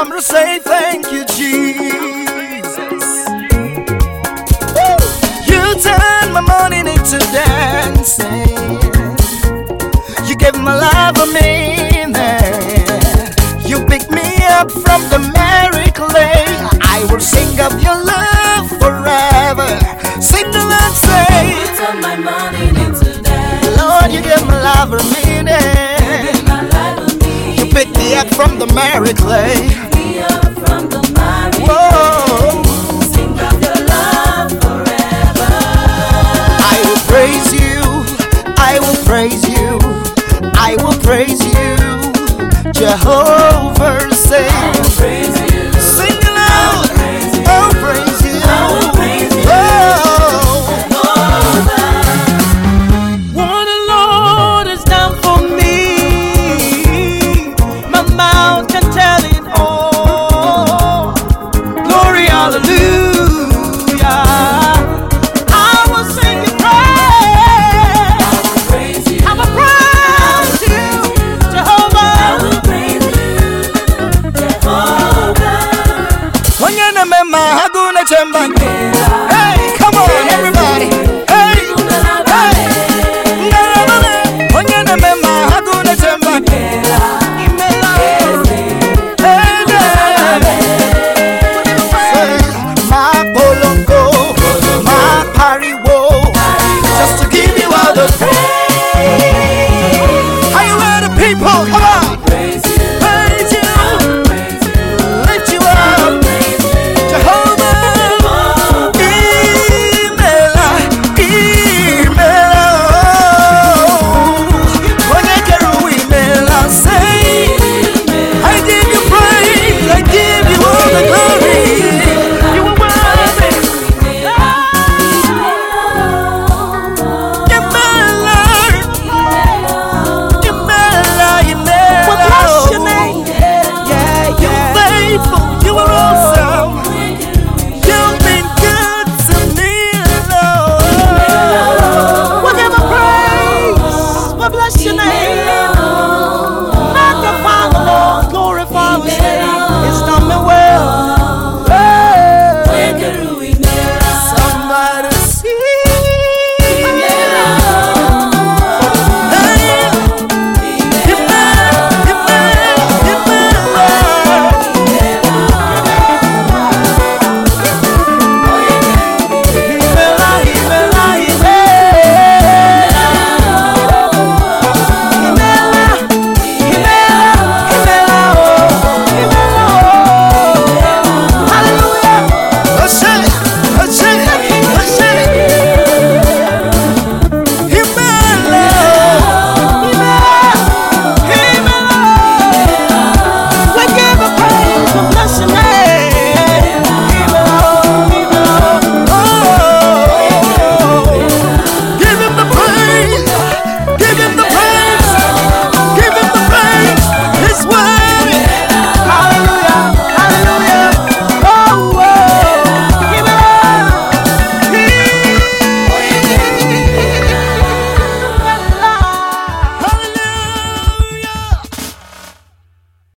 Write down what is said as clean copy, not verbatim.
come to say thank you, Jesus. You turn my morning into dancing. You gave my life a meaning. You picked me up from the merry clay. I will sing of your love forever. Sing the Lord say. You turn my morning into dancing. Lord, you gave my life a meaning. You picked me up from the merry clay. Whoa. Sing of your love forever. I will praise you. I will praise you. I will praise you. Jehovah say. I will praise you. Sing it loud. I'll praise you. I will praise you. Oh. What the Lord has done for me, my mouth can tell it all. Glory, hallelujah. I will sing your praise. I will praise you. I will praise you, Jehovah. I will praise you, Jehovah. Wanyana mema haguna chamba